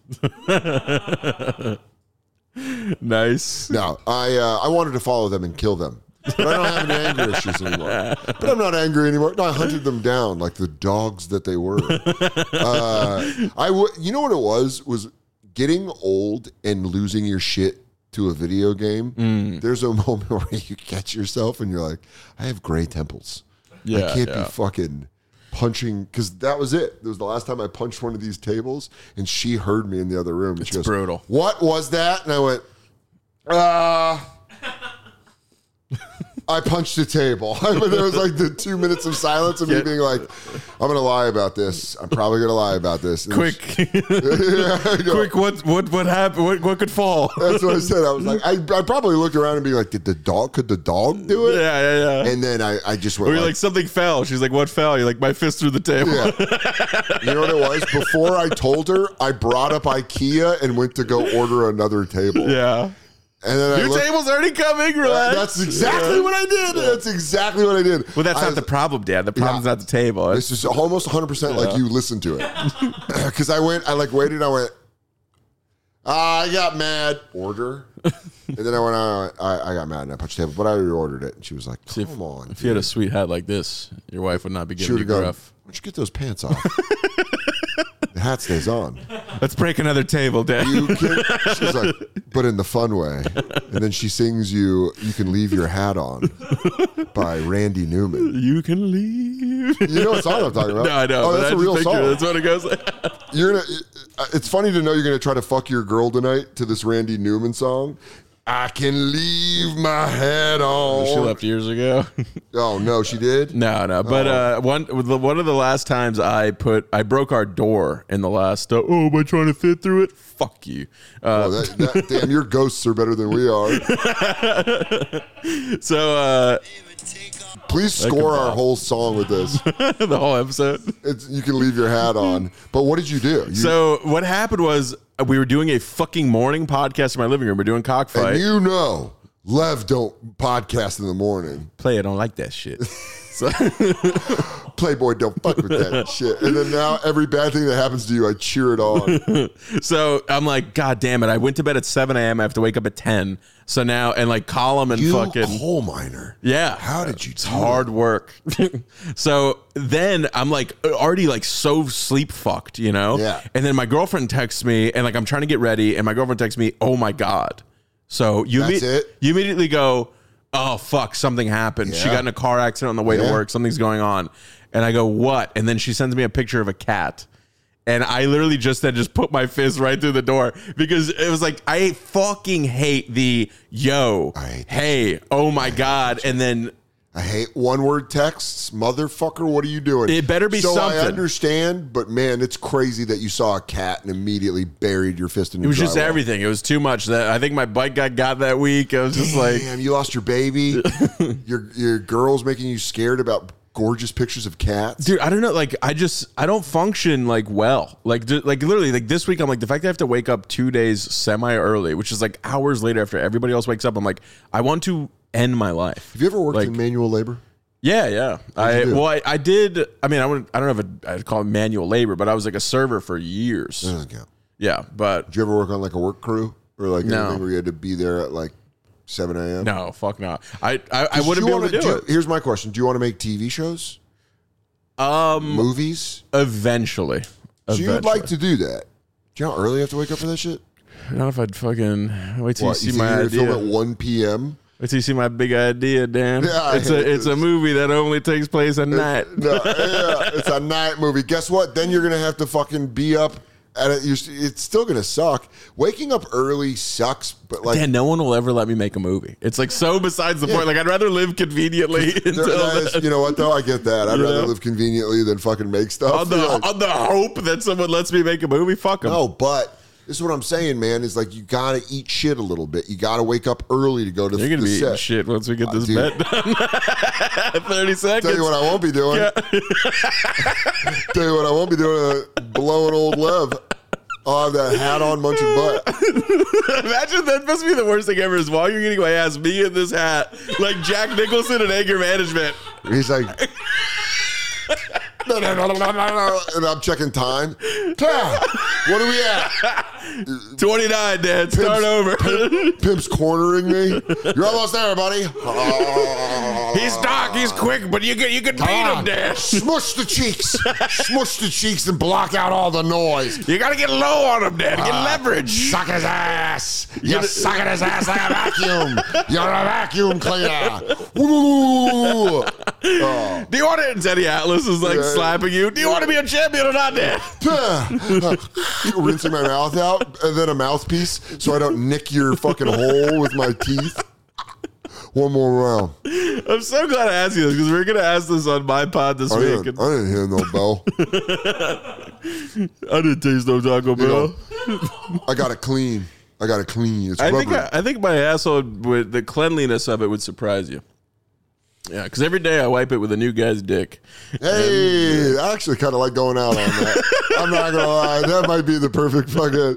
Nice. No, I wanted to follow them and kill them, but I don't have any anger issues anymore. But I'm not angry anymore. No, I hunted them down like the dogs that they were. You know what it was getting old and losing your shit to a video game. There's a moment where you catch yourself and you're like, I have gray temples. I can't be fucking punching, because that was it. It was the last time I punched one of these tables, and she heard me in the other room. And she goes, brutal. What was that? And I went, I punched the table. There was like the 2 minutes of silence of me being like, I'm going to lie about this. I'm probably going to lie about this. And Quick. Quick, what happened? What could fall? That's what I said. I was like, I probably looked around and be like, could the dog do it? Yeah. And then I just went, or you're like, something fell. She's like, what fell? You're like, my fist through the table. Yeah. You know what it was? Before I told her, I brought up IKEA and went to go order another table. Yeah. And then your table's already coming. Relax. That's exactly what I did. That's exactly what I did. Well, that's not the problem, Dad. The problem's not the table. This is almost 100% like you listened to it. Because I waited. I went, I got mad. Order. And then I went, I got mad and I punched the table, but I already ordered it. And she was like, come on. If you had a sweet hat like this, your wife would not be giving you gruff. Why don't you get those pants off? The hat stays on. Let's break another table, Dad. She's like, but in the fun way. And then she sings You Can Leave Your Hat On by Randy Newman. You can leave. You know what song I'm talking about? No, I know. Oh, that's a real song. That's what it goes. It's funny to know you're going to try to fuck your girl tonight to this Randy Newman song. I can leave my hat on. She left years ago. Oh no, she did. No. But one of the last times I broke our door in the last. Am I trying to fit through it? Fuck you. Damn, your ghosts are better than we are. So please score our whole song with this. The whole episode. You can leave your hat on. But what did you do? So what happened was we were doing a fucking morning podcast in my living room. We're doing Cockfight. And Lev don't podcast in the morning. I don't like that shit. So Playboy don't fuck with that shit. And then now every bad thing that happens to you, I cheer it on. So I'm like, God damn it. I went to bed at 7 a.m. I have to wake up at 10. So now, and like column and fucking coal miner. Yeah. How did you do It's hard work. So then I'm like already like so sleep fucked, you know? Yeah. And then my girlfriend texts me and like I'm trying to get ready and my girlfriend texts me, oh my God. So you immediately go, oh fuck, something happened. She got in a car accident on the way to work. Something's going on. And I go, what? And then she sends me a picture of a cat. And I literally just put my fist right through the door because it was like, I fucking hate the hey, oh my God. And then I hate one-word texts. Motherfucker, what are you doing? It better be something. I understand, but man, it's crazy that you saw a cat and immediately buried your fist in your It was just everything. It was too much. That I think my bike got that week. I was just like, damn, you lost your baby. your girl's making you scared about gorgeous pictures of cats. Dude, I don't know. Like, I don't function like well. Like literally, like this week, I'm like, the fact that I have to wake up 2 days semi early, which is like hours later after everybody else wakes up. I'm like, I want to end my life. Have you ever worked in manual labor? Yeah. I did. I mean, I don't know if I'd call it manual labor, but I was like a server for years. That doesn't count. Yeah, but did you ever work on like a work crew or like anything where you had to be there at like 7 a.m.? No, fuck no. I wouldn't be able to do it. Here's my question: do you want to make TV shows? Movies? Eventually. So you would like to do that? Do you know how early you have to wake up for that shit? Not if I'd fucking wait till you see my idea. Film at 1 p.m. Wait till you see my big idea, Dan. Yeah, it's a movie that only takes place at night. It's a night movie. Guess what? Then you're gonna have to fucking be up. It's still gonna suck. Waking up early sucks, but like, Dan, no one will ever let me make a movie. It's like so besides the point. Like I'd rather live conveniently. You know what though? I get that. I'd rather live conveniently than fucking make stuff. On the hope that someone lets me make a movie. Fuck them. No, but this is what I'm saying, man. Is like you gotta eat shit a little bit. You gotta wake up early to go to. You're gonna be set. eating shit once we get this bet done. 30 seconds. Tell you what I won't be doing. Yeah. Tell you what I won't be doing. Blowing old Lev. I'll have that hat on, munching butt. Imagine that must be the worst thing ever. Is while you're getting my ass, me in this hat, like Jack Nicholson in Anger Management. He's like. And I'm checking time. What are we at? 29, Dad. Start over. Pimp's cornering me. You're almost there, buddy. He's dark. He's quick, but you can beat him, Dad. Smush the cheeks. Smush the cheeks and block out all the noise. You got to get low on him, Dad. Get leverage. Suck his ass. You're sucking his ass like a vacuum. You're a vacuum cleaner. Ooh. Oh. Do you want it? And Teddy Atlas is like slapping you. Do you want to be a champion or not, Dad? Rinsing my mouth out and then a mouthpiece so I don't nick your fucking hole with my teeth. One more round. I'm so glad I asked you this because we're going to ask this on my pod this week. I didn't hear no bell. I didn't taste no Taco Bell. I got it clean. It's I think my asshole, with the cleanliness of it, would surprise you. Yeah, because every day I wipe it with a new guy's dick. Hey, I actually kind of like going out on that. I'm not gonna lie, that might be the perfect.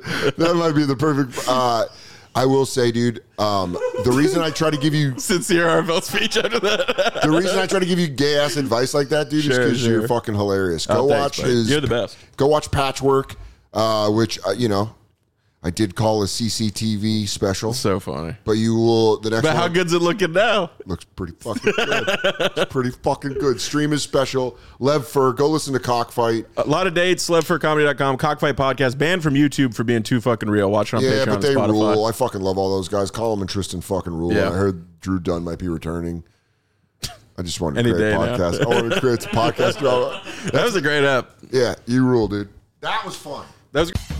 I will say, dude, the reason I try to give you sincere heartfelt speech after that. The reason I try to give you gay ass advice like that, dude, is because you're fucking hilarious. Go watch his. You're the best. Go watch Patchwork, which I did call a CCTV special. So funny. But you will the next. But how good's it looking now? Looks pretty fucking good. It's pretty fucking good. Stream is special. Lev Fur, go listen to Cockfight. A lot of dates. LevFurComedy.com. Cockfight podcast banned from YouTube for being too fucking real. Watch it on Patreon. Yeah, but they rule. I fucking love all those guys. Colin and Tristan fucking rule. Yeah. I heard Drew Dunn might be returning. I just wanted to create a podcast. I wanted to create a podcast. That was a great app. Yeah, you rule, dude. That was fun. That was.